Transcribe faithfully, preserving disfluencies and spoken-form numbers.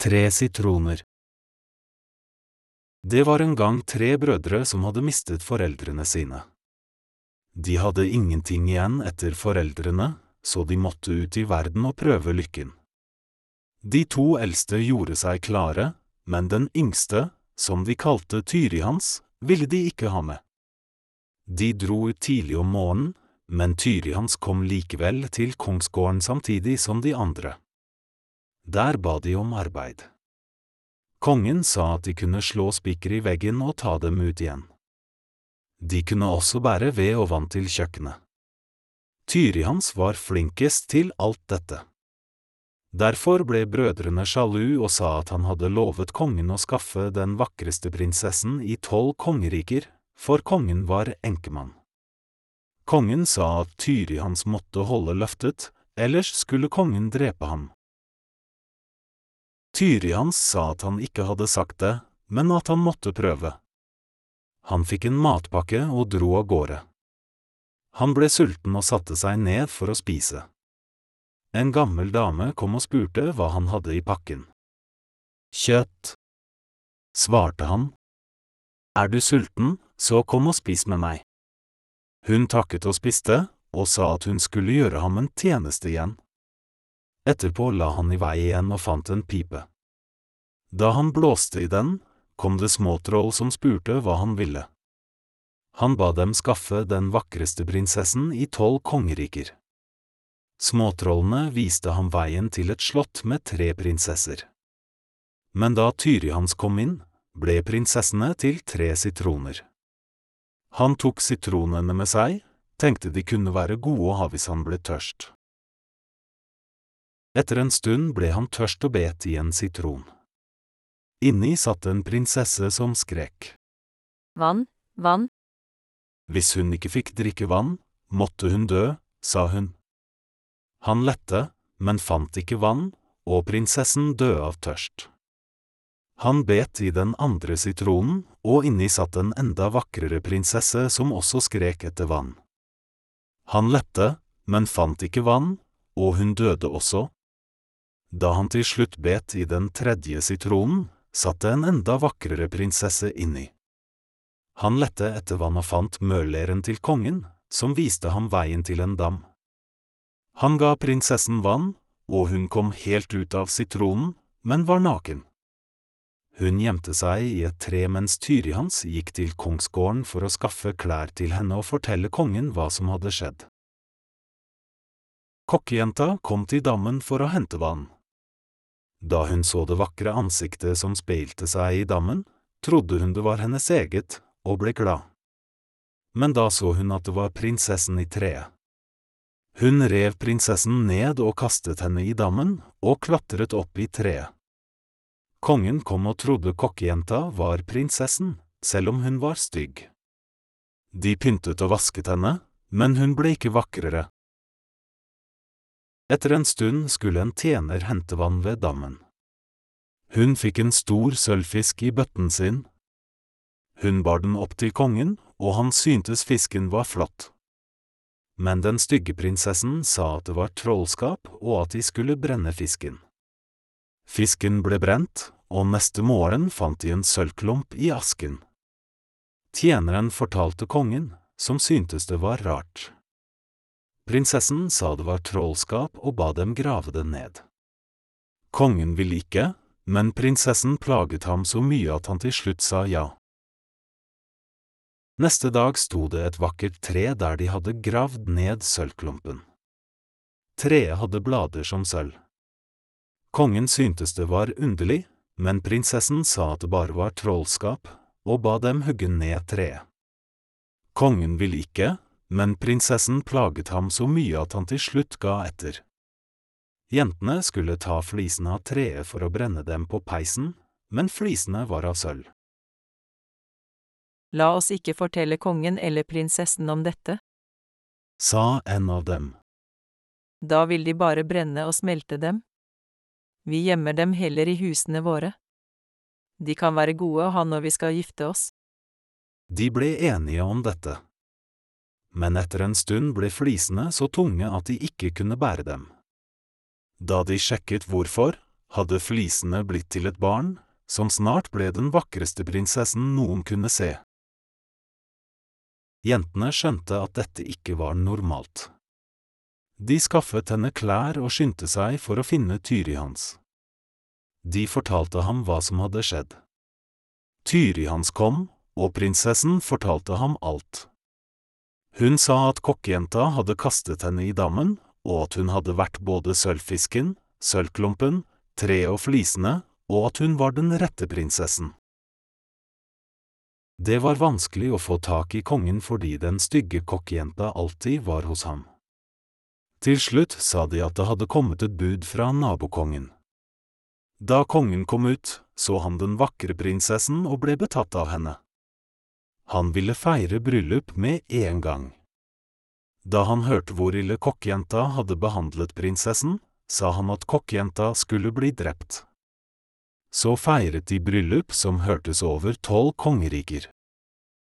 Tre sitroner. Det var en gang tre brødre som hadde mistet foreldrene sine. De hadde ingenting igjen etter foreldrene, så de måtte ut i verden og prøve lykken. De to eldste gjorde seg klare, men den yngste, som de kalte Tyrihans, ville de ikke ha med. De dro ut tidlig om morgenen, men Tyrihans kom likevel til kongsgården samtidig som de andre. Der ba de om arbeid. Kongen sa at de kunne slå spikker i veggen og ta dem ut igjen. De kunne også bære ved og vann til kjøkkenet. Tyrihans var flinkest til alt dette. Derfor ble brødrene sjalu og sa at han hadde lovet kongen å skaffe den vakreste prinsessen i tolv kongeriker, for kongen var enkemann. Kongen sa at Tyrihans måtte holde løftet, ellers skulle kongen drepe ham. Tyrihans sa at han ikke hadde sagt det, men at han måtte prøve. Han fikk en matpakke og dro av gårde. Han ble sulten og satte seg ned for å spise. En gammel dame kom og spurte hva han hadde i pakken. Kjøtt, svarte han. Er du sulten, så kom og spis med meg. Hun takket og spiste, og sa at hun skulle gjøre ham en tjeneste igjen. Etterpå la han i vei igjen og fant en pipe. Da han blåste i den, kom det småtroll som spurte hva han ville. Han ba dem skaffe den vakreste prinsessen i tolv kongeriker. Småtrollene viste ham veien til et slott med tre prinsesser. Men da Tyrihans kom inn, ble prinsessene til tre sitroner. Han tok sitronene med seg, tenkte de kunne være gode å ha hvis han ble tørst. Etter en stund ble han tørst og bet i en sitron. Inni satt en prinsesse som skrek. Vann, vann. Hvis hun ikke fikk drikke vann, måtte hun dø, sa hun. Han lette, men fant ikke vann, og prinsessen døde av tørst. Han bet i den andre sitronen, og inni satt en enda vakrere prinsesse som også skrek etter vann. Han lette, men fant ikke vann, og hun døde også. Da han til slutt bet i den tredje sitronen, satt det en enda vakrere prinsesse inni. Han lette etter vann og fant mølleren til kongen, som viste ham veien til en dam. Han ga prinsessen vann, og hun kom helt ut av sitronen, men var naken. Hun gjemte seg i et tre mens Tyrihans gikk til kongsgården for å skaffe klær til henne og fortelle kongen hva som hadde skjedd. Kokkejenta kom til dammen for å hente vann. Da hun så det vakre ansiktet som speilte seg i dammen, trodde hun det var hennes eget, og ble glad. Men da så hun at det var prinsessen i treet. Hun rev prinsessen ned og kastet henne i dammen, og klatret opp i treet. Kongen kom og trodde kokkejenta var prinsessen, selv om hun var stygg. De pyntet og vasket henne, men hun ble ikke vakrere. Etter en stund skulle en tjener hente vann ved dammen. Hun fikk en stor sølvfisk i bøtten sin. Hun bar den opp til kongen, og han syntes fisken var flott. Men den stygge prinsessen sa at det var trollskap og at de skulle brenne fisken. Fisken ble brent, og neste morgen fant de en sølvklump i asken. Tjeneren fortalte kongen, som syntes det var rart. Prinsessen sa det var trollskap og ba dem grave det ned. Kongen ville ikke, men prinsessen plaget ham så mye at han til slutt sa ja. Neste dag sto det et vakkert tre der de hadde gravd ned sølvklumpen. Treet hadde blader som sølv. Kongen syntes det var underlig, men prinsessen sa at det bare var trollskap, og ba dem hugge ned treet. Kongen ville ikke, men prinsessen plaget ham så mye at han til slutt ga etter. Jentene skulle ta flisene av treet for å brenne dem på peisen, men flisene var av sølv. La oss ikke fortelle kongen eller prinsessen om dette, sa en av dem. Da vil de bare brenne og smelte dem. Vi gjemmer dem heller i husene våre. De kan være gode å ha når vi skal gifte oss. De ble enige om dette. Men etter en stund ble flisene så tunge at de ikke kunne bære dem. Da de sjekket hvorfor, hadde flisene blitt til et barn, som snart ble den vakreste prinsessen noen kunne se. Jentene skjønte at dette ikke var normalt. De skaffet henne klær og skyndte seg for å finne Tyri Hans. De fortalte ham hva som hadde skjedd. Tyri Hans kom, og prinsessen fortalte ham alt. Hun sa at kokkejenta hadde kastet henne i dammen, og at hun hadde vært både sølvfisken, sølvklumpen, treet og flisene, og at hun var den rette prinsessen. Det var vanskelig å få tak i kongen fordi den stygge kokkejenta alltid var hos ham. Til slutt sa de at det hadde kommet et bud fra nabokongen. Da kongen kom ut, så han den vakre prinsessen og ble betatt av henne. Han ville feire bryllup med en gang. Da han hørte hvor ille kokkejenta hadde behandlet prinsessen, sa han at kokkejenta skulle bli drept. Så feiret de bryllup som hørtes over tolv kongeriker.